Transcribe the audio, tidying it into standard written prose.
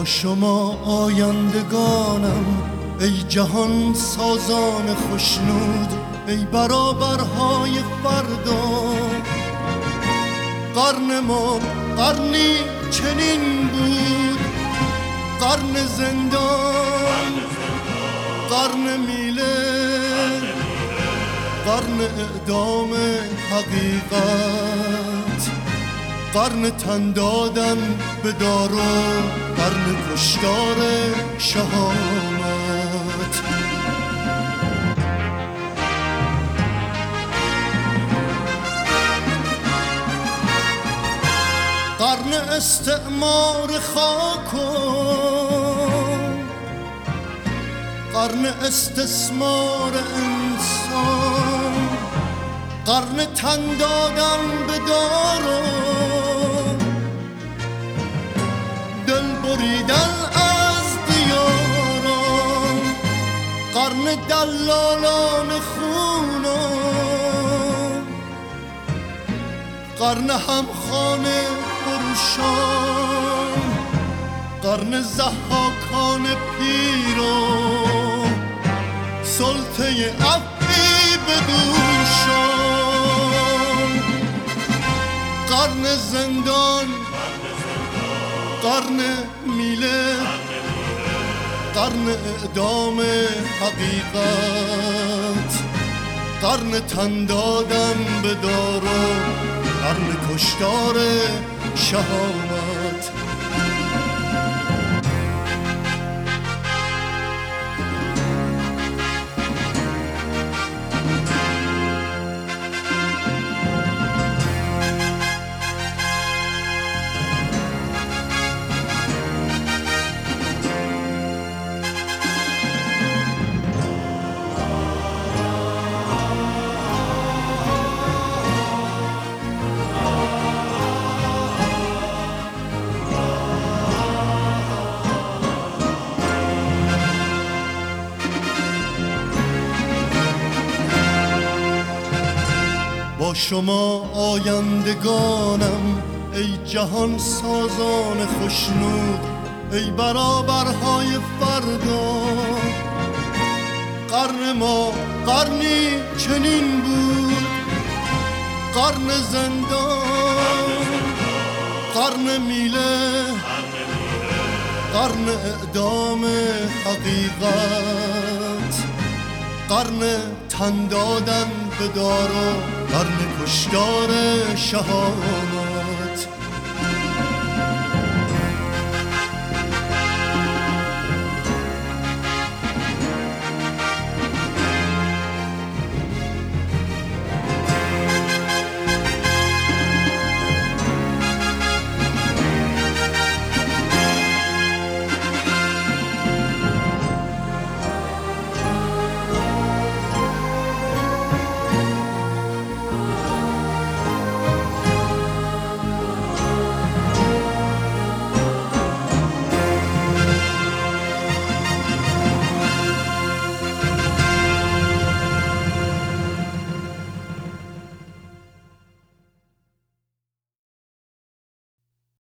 شما آیندگانم ای جهان سازان خوشنود، ای برابرهای فردا. قرن ما قرنی چنین بود، قرن زندان، قرن میله، قرن اعدام حقیقت، قرن تن دادن به دارو، قرن کشتار شهامت. قرن استعمار خاک و قرن استثمار انسان، قرن تن دادن به دارو، دل بریدن از دیاران، قرن دلالان خونان، قرن همخانه فروشان، قرن ضحاکان پیر و سلطه عفی بدوشان، قرن زندان، قرن میله، قرن اعدام حقیقت، قرن تن دادن به دارو، قرن کشتار شهامت. با شما آیندگانم ای جهان سازان خوشنود، ای برابرهای فردا. قرن ما قرنی چنین بود، قرن زندان، قرن میله، قرن اعدام حقیقت، قرن تن دادن به دارو، قرن کشتار شهامت.